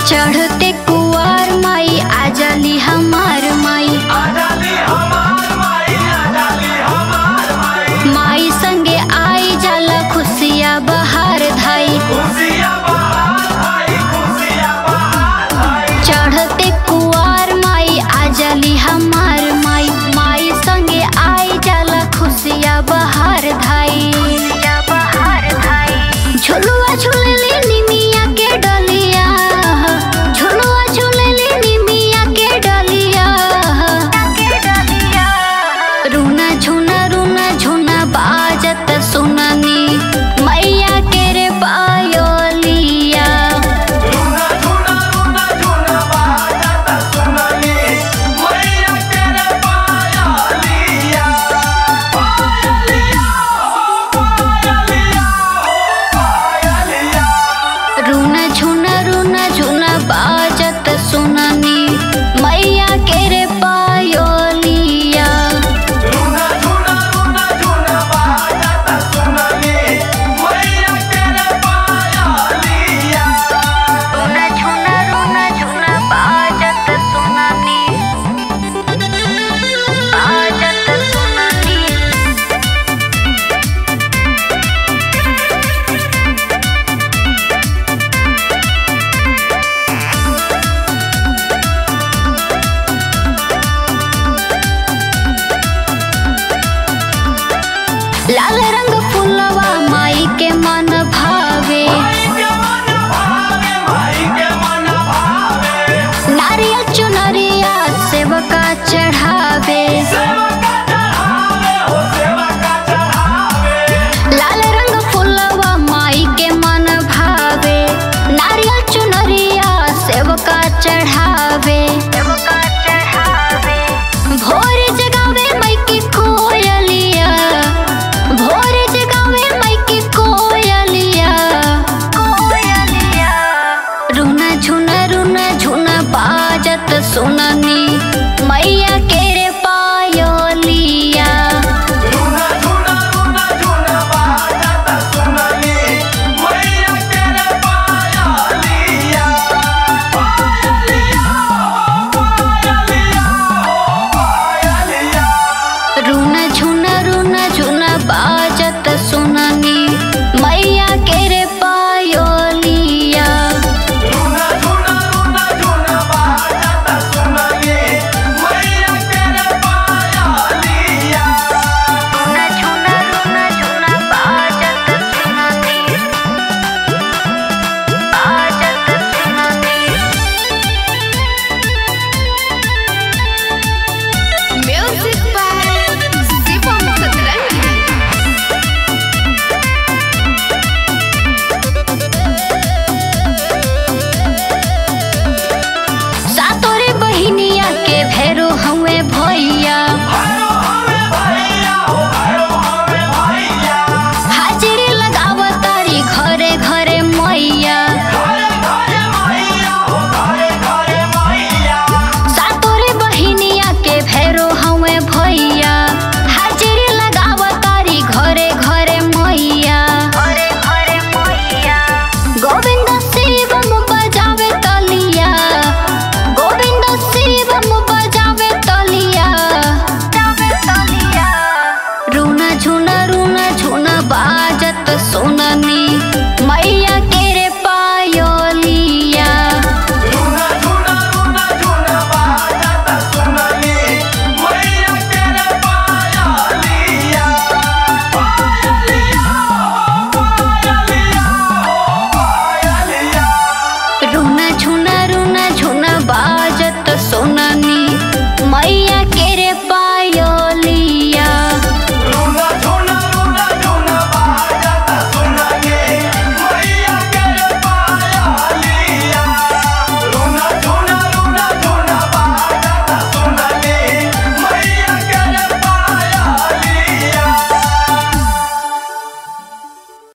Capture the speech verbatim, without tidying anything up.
चढ़ते कुआर माई आजाली हमार माई, माई संगे आई जाला खुशिया बहार धाई। चढ़ते कुआर माई आजाली हमार माई, माई संगे आई जाला खुशिया बहार धाई। झुलुआ झुलेली निमिया के डलिया, झुलुआ झुलेली निमिया के डलिया। रूना झुना रूना झुना बाजत सुननी मैया के रे पायोलिया। रूना झुना रूना झुना बाजत सुननी मैया के रे पायोलिया। रूना झुना रूना झुना बाजत सुननी, बाजत सुननी। लाल रंग फुलवा माई के मन भावे, नारियल चुनरिया सेवका